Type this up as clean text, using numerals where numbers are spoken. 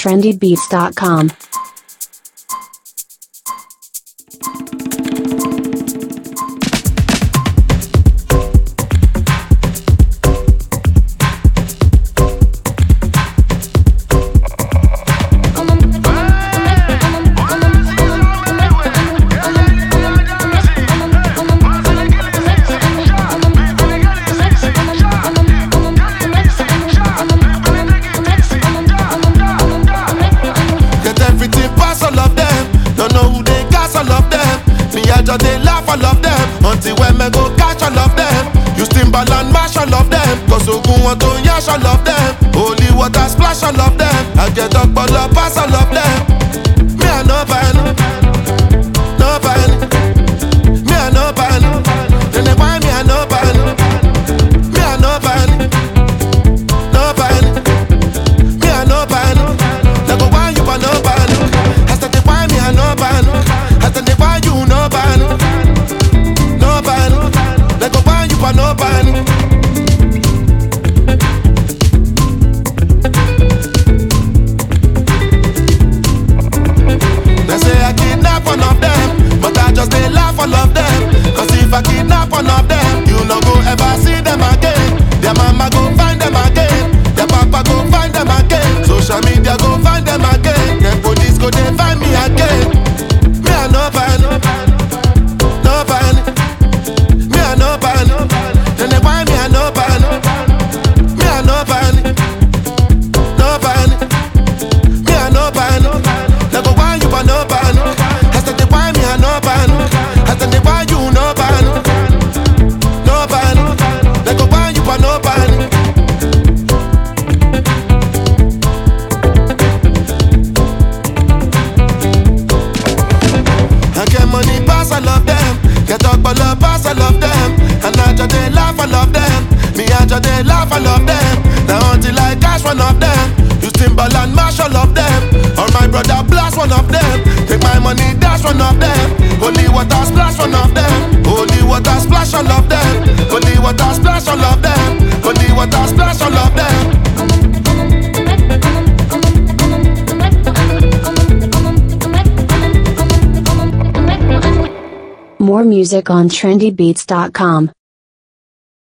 trendybeats.com. They laugh, all of them. Until when me go catch all of them. You steamball and mash all of them. Cause Ogun want to yash all of them. Holy water splash all of them. I get up all up pass all of them. Me a no ban, no ban. Me a no ban. Then they buy me a no ban. Me a no ban, no ban. Me a no ban. They go why you a no ban. I said they buy me a no ban. I said they buy you no ban. No ban. They go buy you a no ban. They say I kidnap one of them, but I just they laugh all of them. Cause if I kidnap one of them, you no go ever see them again. Their mama go find them again. Their papa go find them again. Social media go find them again. Then police go they find me again. Me a no ban, no ban. Me a no ban. Then they buy me a no ban. Me a no ban, no ban. Me a no ban. They go buy you a no ban. I said they buy me a no ban. I said they buy you no ban. No ban. They go buy you a no ban. I get money pass all of them. Get up all up pass all of them. And I just they laugh all of them. Me I just they laugh all of them. Now until I cash one of them. You steamball and mash all of them. Or my brother blast one of them. Take my money dash one of them. Holy water splash one of them. Holy water splash all of them. Holy water splash all of them. Holy water splash all of them. More music on trendybeats.com.